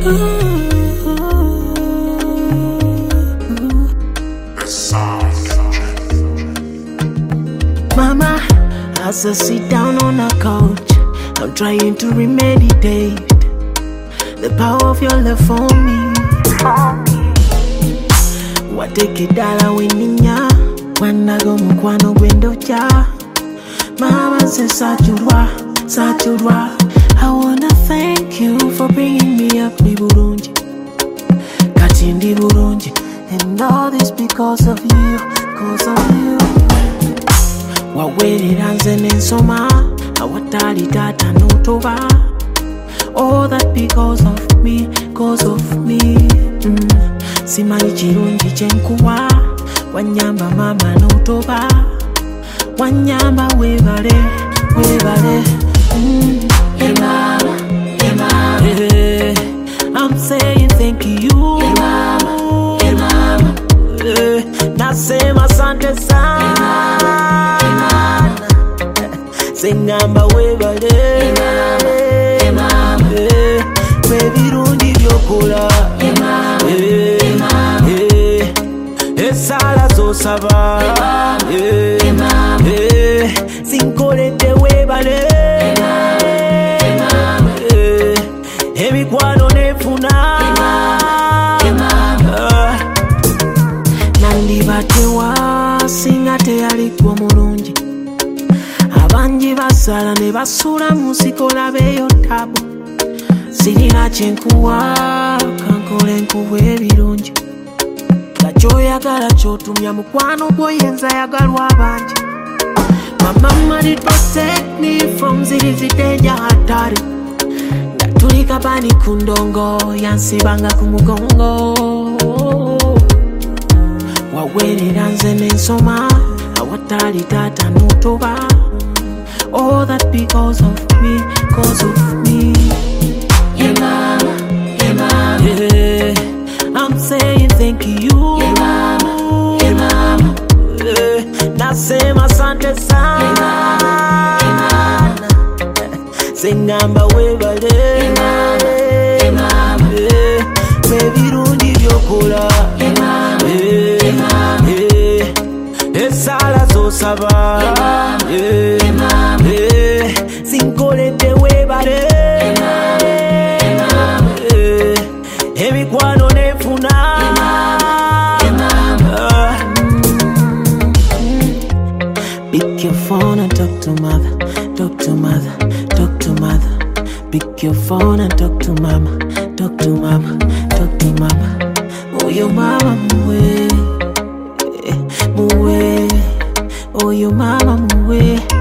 Mama, as I sit down on a couch, I'm trying to remeditate the power of your love for me. Watekidala wininya wanago mukwano gwendocha. Mama says Sajurwa, Sajurwa. I wanna thank you for bringing me up ni Burunji, Katindi Burunji. And all this because of you, because of you. Waweli ranze nensoma, awatali tata notoba. All that because of me, because of me. Simanyi chirungi chenkuwa, wanyamba mama notoba. Wanyamba webale, webale. Hey mama, hey mama. Yeah, I'm saying thank you. Hey mama, hey mama. Nasema asante sana. Hey mama, Singamba webale. hey mama, hey mama. Webirundi byokola. Hey mama, hey mama. Esala zosaba. Hey mama, Zinkolede webale. hey mama. Emikwano nefuna. Hey mama, Nandibatewa singa teyalikuwa mulungi. Abangi basala ne basula musikola beyo tabu. Sirina kyenkuwa kankole nkuwe ebirungi. Kyoyagala kyotumya mukwano gwoyenza yagalwa abangi. My mama did protect me from ziliziteja hatari. Ngatulika bani kundongo yansibanga kumugongo. Wawelera nze nensoma awatali tata notoba. All that because of me, because of me. hey mama, hey mama. Yeah, I'm saying thank you. Hey mama, hey mama. Nasema asante sana. Singamba webale. Hey mama, hey mama. Webirundi byokola. Hey mama, hey mama. Esala zosaba. Hey mama, Zinkolede webale. hey mama. Emikwano nefuna. Hey mama, Pick your phone and talk to mother, talk to mother, talk to mother. Pick your phone and talk to mama, talk to mama, talk to mama. Oh, your mama muwe, muwe. Oh, your mama muwe.